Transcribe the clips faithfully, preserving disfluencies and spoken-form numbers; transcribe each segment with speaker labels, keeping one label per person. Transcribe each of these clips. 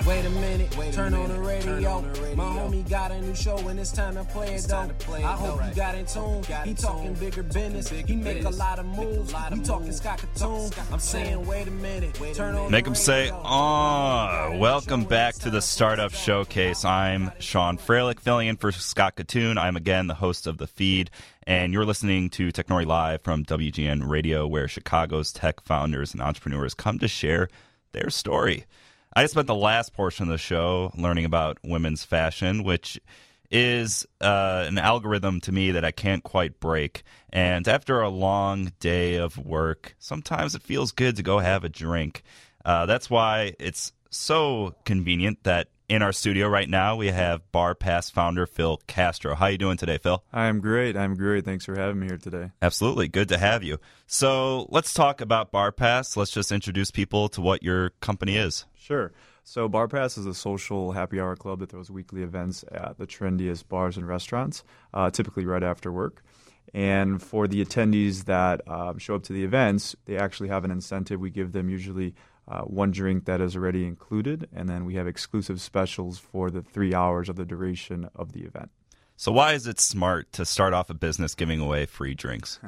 Speaker 1: Wait a minute, Wait a turn, minute. On the radio. turn on the radio. My homie got a new show and it's time to play it though. Play it I hope right. you got in tune. He talking bigger business. Bigger he make business. a lot of moves. Lot of we talking Scott Katoon. I'm saying, wait a minute. Wait turn a minute. on
Speaker 2: Make
Speaker 1: the
Speaker 2: him say, oh, welcome back to the Startup Showcase. I'm Sean Freilich, filling in for Scott Katoon. I'm again the host of The Feed, and you're listening to Technori Live from W G N Radio, where Chicago's tech founders and entrepreneurs come to share their story. I spent the last portion of the show learning about women's fashion, which is uh, an algorithm to me that I can't quite break. And after a long day of work, sometimes it feels good to go have a drink. Uh, that's why it's so convenient that in our studio right now we have BarPass founder Phil Castro. How you doing today, Phil?
Speaker 3: I'm great. I'm great. Thanks for having me here today.
Speaker 2: Absolutely. Good to have you. So let's talk about BarPass. Let's just introduce people to what your company is.
Speaker 3: Sure. So BarPass is a social happy hour club that throws weekly events at the trendiest bars and restaurants, uh, typically right after work. And for the attendees that uh, show up to the events, they actually have an incentive. We give them usually uh, one drink that is already included, and then we have exclusive specials for the three hours of the duration of the event.
Speaker 2: So why is it smart to start off a business giving away free drinks?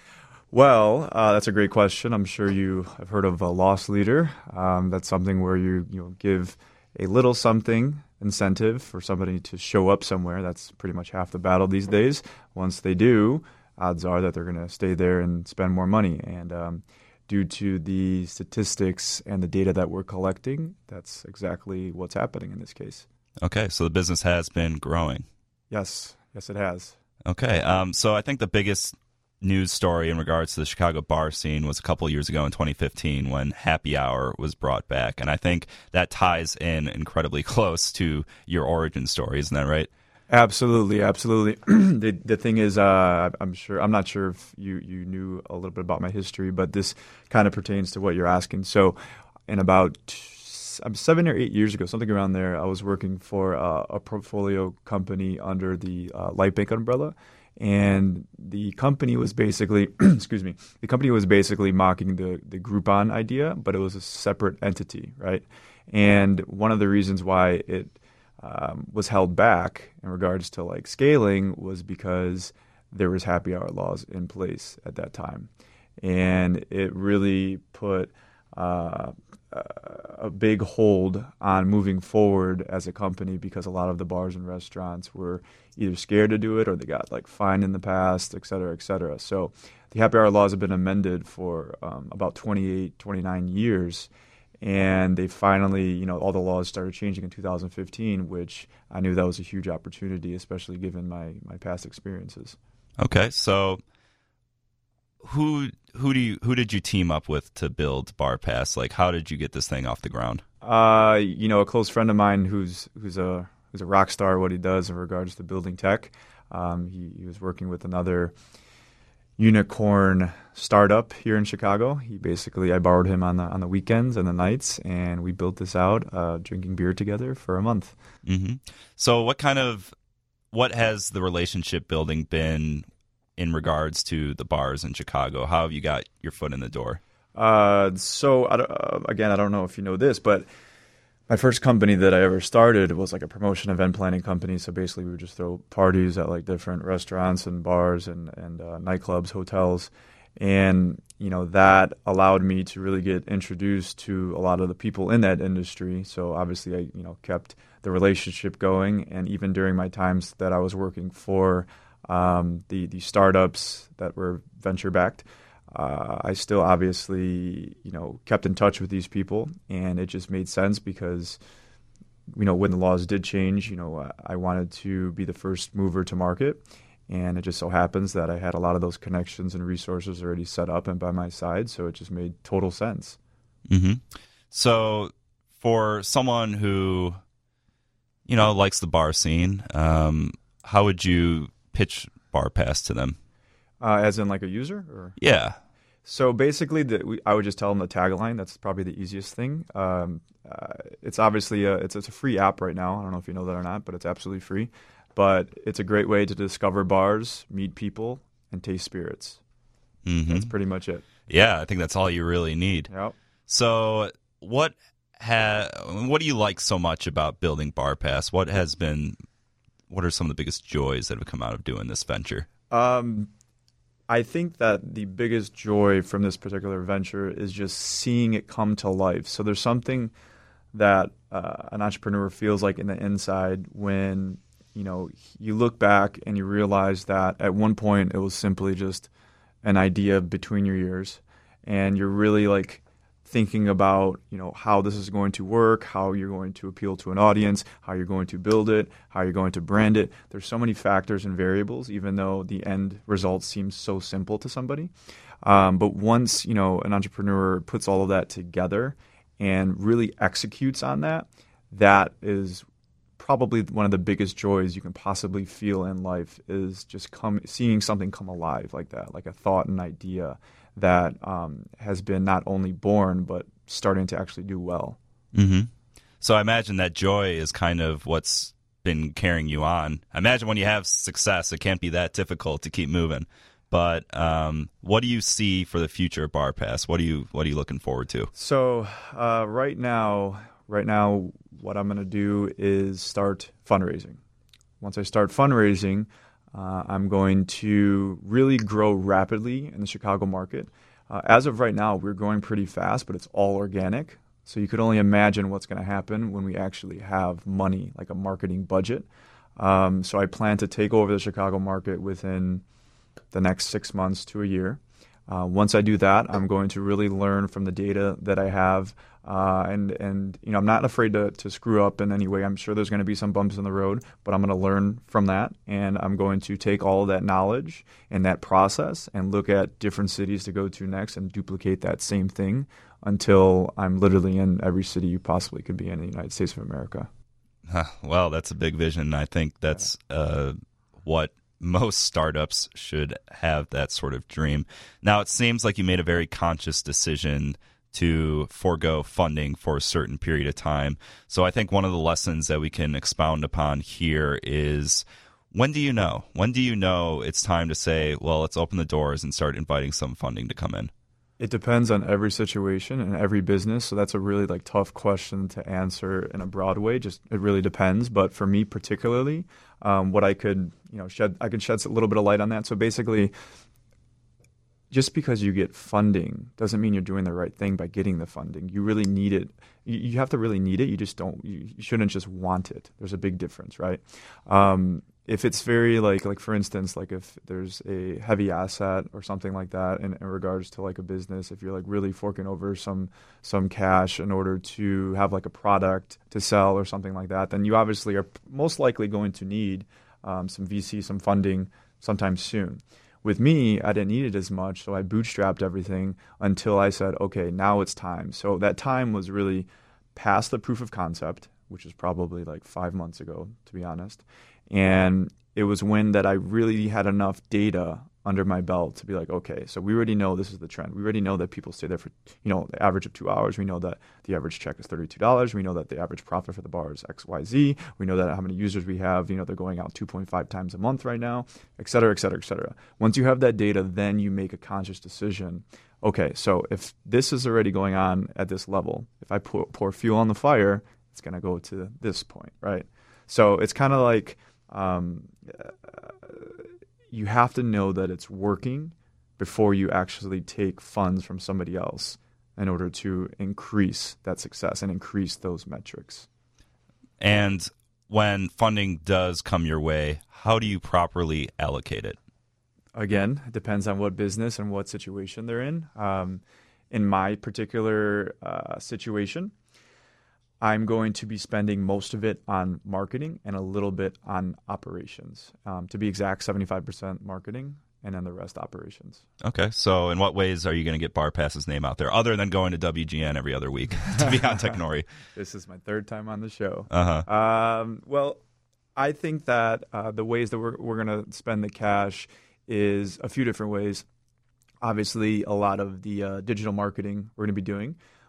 Speaker 3: Well, uh, that's a great question. I'm sure you have heard of a loss leader. Um, that's something where you you know give a little something incentive for somebody to show up somewhere. That's pretty much half the battle these days. Once they do, odds are that they're going to stay there and spend more money. And um, due to the statistics and the data that we're collecting, that's exactly what's happening in this case.
Speaker 2: Okay, so the business has been growing.
Speaker 3: Yes, yes, it has.
Speaker 2: Okay, um, so I think the biggest news story in regards to the Chicago bar scene was a couple of years ago in twenty fifteen when Happy Hour was brought back. And I think that ties in incredibly close to your origin story. Isn't that right?
Speaker 3: Absolutely, absolutely. the the thing is, uh, I'm sure I'm not sure if you, you knew a little bit about my history, but this kind of pertains to what you're asking. So in about um, seven or eight years ago, something around there, I was working for uh, a portfolio company under the uh, Lightbank umbrella. And the company was basically, excuse me, the company was basically mocking the, the Groupon idea, but it was a separate entity, right? And one of the reasons why it um, was held back in regards to like scaling was because there was happy hour laws in place at that time. And it really put uh, a big hold on moving forward as a company because a lot of the bars and restaurants were either scared to do it or they got like fined in the past, et cetera, et cetera. So the happy hour laws have been amended for um, about twenty-eight, twenty-nine years. And they finally, you know, all the laws started changing in two thousand fifteen, which I knew that was a huge opportunity, especially given my, my past experiences.
Speaker 2: Okay, so who who do you who did you team up with to build BarPass? Like, how did you get this thing off the ground?
Speaker 3: Uh, you know, a close friend of mine who's who's a who's a rock star at what he does in regards to building tech. Um, he, he was working with another unicorn startup here in Chicago. He basically, I borrowed him on the on the weekends and the nights, and we built this out, uh, drinking beer together for a month.
Speaker 2: Mm-hmm. So, what kind of what has the relationship building been in regards to the bars in Chicago? How have you got your foot in the door?
Speaker 3: Uh, so I don't, uh, again, I don't know if you know this, but my first company that I ever started was like a promotion event planning company. So basically we would just throw parties at like different restaurants and bars and, and uh, nightclubs, hotels. And, you know, that allowed me to really get introduced to a lot of the people in that industry. So obviously I, you know, kept the relationship going. And even during my times that I was working for um, the, the startups that were venture backed, Uh, I still obviously, you know, kept in touch with these people, and it just made sense because, you know, when the laws did change, you know, I wanted to be the first mover to market, and it just so happens that I had a lot of those connections and resources already set up and by my side, so it just made total sense.
Speaker 2: Mm-hmm. So for someone who, you know, likes the bar scene, um, how would you pitch BarPass to them?
Speaker 3: Uh, as in like a user? Or?
Speaker 2: Yeah.
Speaker 3: So basically, the, we, I would just tell them the tagline. That's probably the easiest thing. Um, uh, it's obviously a, it's, it's a free app right now. I don't know if you know that or not, but it's absolutely free. But it's a great way to discover bars, meet people, and taste spirits. Mm-hmm. That's pretty much it.
Speaker 2: Yeah, I think that's all you really need.
Speaker 3: Yep.
Speaker 2: So what ha- what do you like so much about building BarPass? What has been, what are some of the biggest joys that have come out of doing this venture?
Speaker 3: Um, I think that the biggest joy from this particular venture is just seeing it come to life. So there's something that uh, an entrepreneur feels like in the inside when, you know, you look back and you realize that at one point it was simply just an idea between your ears, and you're really like thinking about, you know, how this is going to work, how you're going to appeal to an audience, how you're going to build it, how you're going to brand it. There's so many factors and variables, even though the end result seems so simple to somebody. Um, but once, you know, an entrepreneur puts all of that together and really executes on that, that is probably one of the biggest joys you can possibly feel in life, is just come seeing something come alive like that, like a thought and idea that um, has been not only born but starting to actually do well.
Speaker 2: Mm-hmm. So I imagine that joy is kind of what's been carrying you on. I imagine when you have success, it can't be that difficult to keep moving. But um, what do you see for the future of BarPass? What are you What are you looking forward to?
Speaker 3: So uh, right now, right now, what I'm going to do is start fundraising. Once I start fundraising, uh, I'm going to really grow rapidly in the Chicago market. Uh, as of right now, we're growing pretty fast, but it's all organic. So you could only imagine what's going to happen when we actually have money, like a marketing budget. Um, so I plan to take over the Chicago market within the next six months to a year. Uh, once I do that, I'm going to really learn from the data that I have, uh, and and you know I'm not afraid to to screw up in any way. I'm sure there's going to be some bumps in the road, but I'm going to learn from that, and I'm going to take all of that knowledge and that process and look at different cities to go to next and duplicate that same thing until I'm literally in every city you possibly could be in the United States of America.
Speaker 2: Huh, well, that's a big vision. I think that's uh, what most startups should have, that sort of dream. Now, it seems like you made a very conscious decision to forego funding for a certain period of time. So I think one of the lessons that we can expound upon here is, when do you know? When do you know it's time to say, well, let's open the doors and start inviting some funding to come in?
Speaker 3: It depends on every situation and every business. So that's a really like tough question to answer in a broad way. Just it really depends. But for me particularly, um, what I could you know shed I could shed a little bit of light on that. So basically, just because you get funding doesn't mean you're doing the right thing by getting the funding. You really need it. You, you have to really need it. You just don't. You, you shouldn't just want it. There's a big difference, right? Um, If it's very like, like for instance, like if there's a heavy asset or something like that in, in regards to like a business, if you're like really forking over some some cash in order to have like a product to sell or something like that, then you obviously are most likely going to need um, some V C, some funding sometime soon. With me, I didn't need it as much, so I bootstrapped everything until I said, okay, now it's time. So that time was really past the proof of concept, which is probably like five months ago, to be honest. And it was when that I really had enough data under my belt to be like, okay, so we already know this is the trend. We already know that people stay there for, you know, the average of two hours. We know that the average check is thirty-two dollars. We know that the average profit for the bar is X Y Z. We know that how many users we have, you know, they're going out two point five times a month right now, et cetera, et cetera, et cetera. Once you have that data, then you make a conscious decision. Okay, so if this is already going on at this level, if I pour, pour fuel on the fire, it's going to go to this point, right? So it's kind of like, Um, you have to know that it's working before you actually take funds from somebody else in order to increase that success and increase those metrics.
Speaker 2: And when funding does come your way, how do you properly allocate it?
Speaker 3: Again, it depends on what business and what situation they're in. Um, in my particular uh, situation, I'm going to be spending most of it on marketing and a little bit on operations. Um, to be exact, seventy-five percent marketing and then the rest operations.
Speaker 2: Okay. So in what ways are you going to get BarPass's name out there, other than going to W G N every other week to be on Technori?
Speaker 3: This is my third time on the show.
Speaker 2: Uh-huh.
Speaker 3: Um, well, I think that uh, the ways that we're, we're going to spend the cash is a few different ways. Obviously, a lot of the uh, digital marketing we're going to be doing.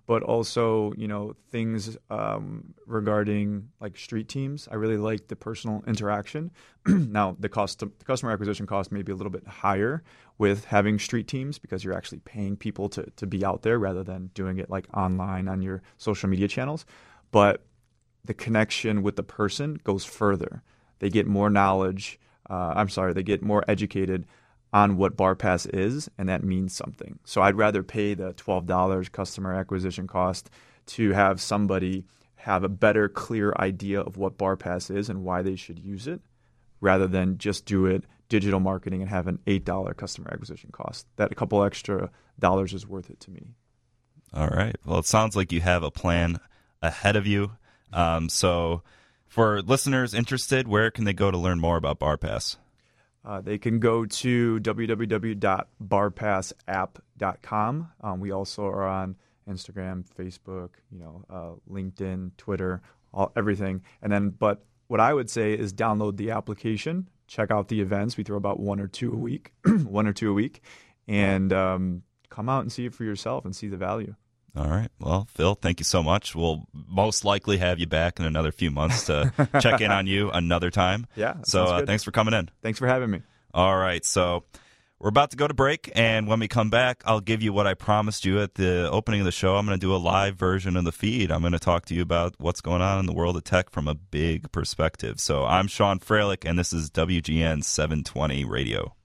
Speaker 3: but also, you know, things um, regarding like street teams. I really like the personal interaction. Now, the cost, the customer acquisition cost may be a little bit higher with having street teams because you're actually paying people to to be out there rather than doing it like online on your social media channels. But the connection with the person goes further. They get more knowledge. Uh, I'm sorry, they get more educated on what BarPass is, and that means something. So I'd rather pay the twelve dollars customer acquisition cost to have somebody have a better, clear idea of what BarPass is and why they should use it, rather than just do it digital marketing and have an eight dollars customer acquisition cost. That a couple extra dollars is worth it to me.
Speaker 2: All right. Well, it sounds like you have a plan ahead of you. Um, so for listeners interested, where can they go to learn more about BarPass?
Speaker 3: Uh, they can go to w w w dot bar pass app dot com. Um, we also are on Instagram, Facebook, you know, uh, LinkedIn, Twitter, all, everything. And then, but what I would say is download the application, check out the events. We throw about one or two a week, one or two a week, and um, come out and see it for yourself and see the value.
Speaker 2: All right. Well, Phil, thank you so much. We'll most likely have you back in another few months to check in on you another time.
Speaker 3: Yeah.
Speaker 2: So uh, thanks for coming in.
Speaker 3: Thanks for having me.
Speaker 2: All right. So we're about to go to break, and when we come back, I'll give you what I promised you at the opening of the show. I'm going to do a live version of the feed. I'm going to talk to you about what's going on in the world of tech from a big perspective. So I'm Sean Fralick, and this is W G N seven twenty Radio.